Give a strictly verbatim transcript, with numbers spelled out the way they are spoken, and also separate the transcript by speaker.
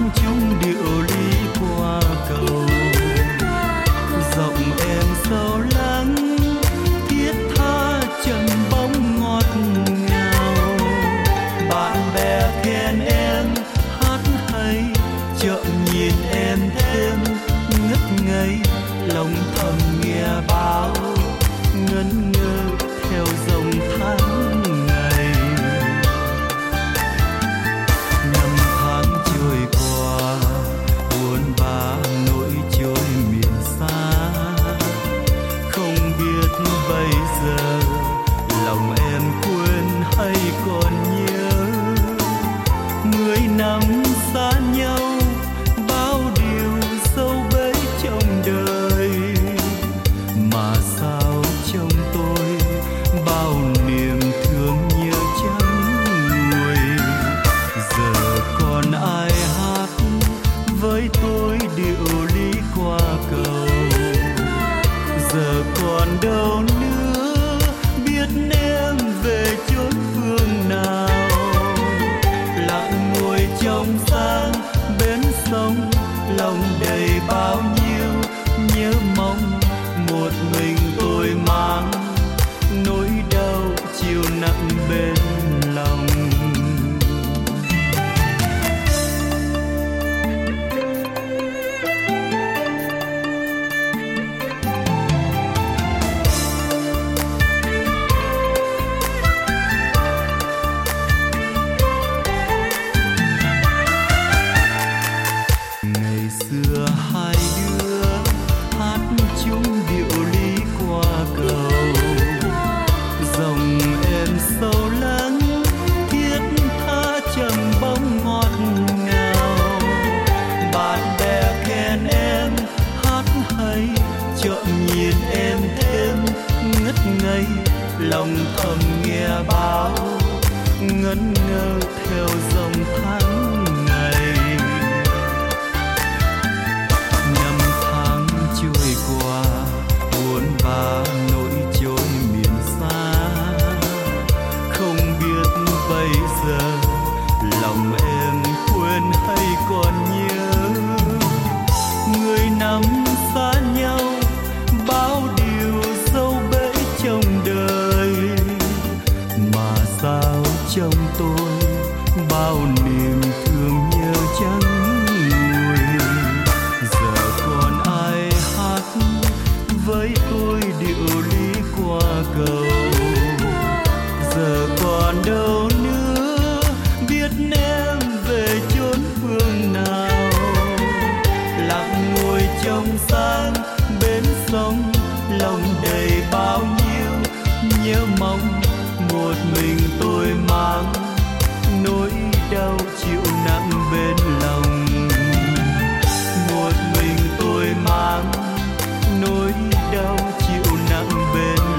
Speaker 1: tháng chung điệu ly qua cầu. Giọng em sâu lắng thiết tha trầm bóng ngọt ngào. Bạn bè khen em hát hay, chợt nhìn em thêm ngất ngây. Lòng thầm nghe báo ngẩn ngơ theo dòng tháng ngày. Năm tháng trôi qua buồn bã nỗi trôi miền xa. Không biết bây giờ lòng em quên hay còn nhớ. Mười năm xa nhau bao điều sâu bấy trong đời. Mà sao trong tôi bao niềm thương nhớ chẳng nguôi. Giờ còn ai hát với tôi điệu ly qua cầu. Giờ còn đâu nữa biết em về chốn phương nào. Lặng ngồi trong sáng bến sông, lòng đầy bao nhiêu nhớ mong. Một mình tôi mang nỗi đau chiều nặng bên lòng. Ngày xưa hai đứa hát chung điệu ly qua cầu. Dòng em sâu lắng thiết tha trầm bóng ngọt ngào. Bạn bè khen em hát hay, chợt nhìn em thêm ngất ngây. Lòng thầm nghe báo ngẩn ngơ theo dòng tháng ngày. Năm tháng trôi qua buồn bã nỗi trôi miền xa. Không biết bây giờ lòng em quên hay còn nhớ. Người năm xa nhau bao điều sâu bẫy trong đời. Mà sao trong tôi bao niềm thương nhớ chẳng nguôi. Giờ còn ai hát với tôi điệu ly qua cầu. Giờ còn đâu nữa biết em về chốn phương nào. Lặng ngồi trong sáng bến sông, lòng đầy bao nhiêu nhớ mong. Một mình tôi mang nỗi đau chịu nặng bên lòng. Một mình tôi mang nỗi đau chịu nặng bên